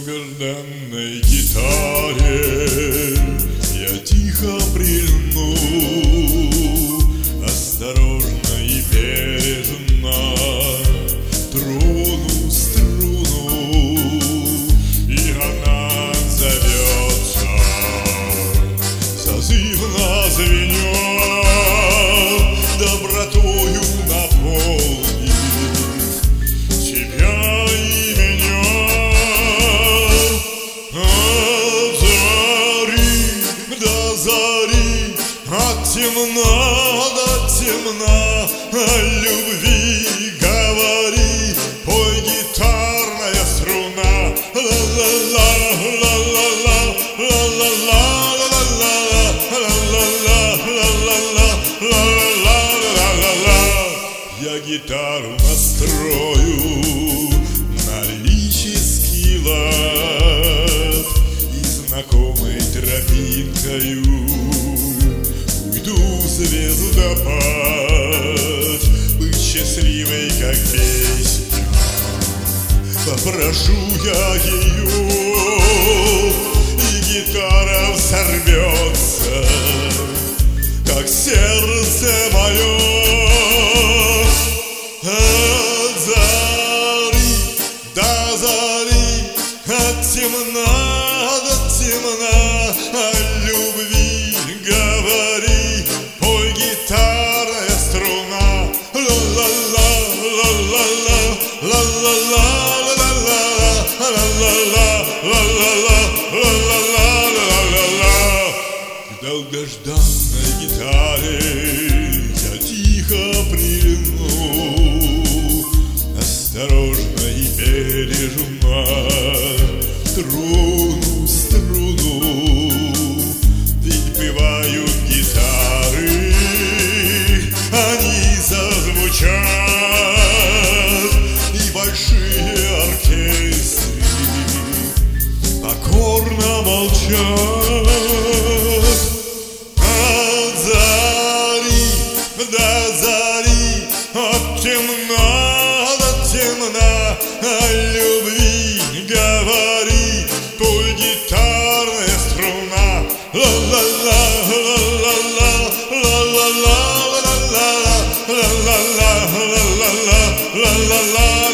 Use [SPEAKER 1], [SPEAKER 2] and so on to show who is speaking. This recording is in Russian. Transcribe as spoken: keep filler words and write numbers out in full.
[SPEAKER 1] долгожданной гитаре я тихо прильну, осторожно и бережно трону струну, и она зовется, созывно звенет, добротою наполнит тебя и меня. От зари до зари, от темна до темна, о любви говори, пой гитарная струна. Ла-ла-ла, ла-ла-ла, ла-ла-ла, ла-ла-ла, ла-ла-ла, ла-ла-ла. Я гитару настрою на лирический лад и знакомой тропинкою уйду в звездопад. Быть счастливой, как песня, попрошу я ее, и гитара взорвется, как сердце мое. От зари до зари, от темна до темна, о любви говори, пой гитарная струна. Ла-ла-ла, ла-ла-ла, ла-ла-ла, ла-ла-ла, ла-ла-ла, ла-ла-ла, ла-ла-ла, ла-ла-ла. К долгожданной гитаре я тихо прильну, осторожно и бережно трону струну. Ведь бывают гитары, они зазвучат, и большие оркестры покорно молчат. От зари до зари, от темна до темна, о любви говори, пой гитарная струна. Ла-ла-ла, ла-ла-ла, ла-ла-ла, ла-ла-ла, ла-ла-ла, ла-ла-ла, ла-ла-ла.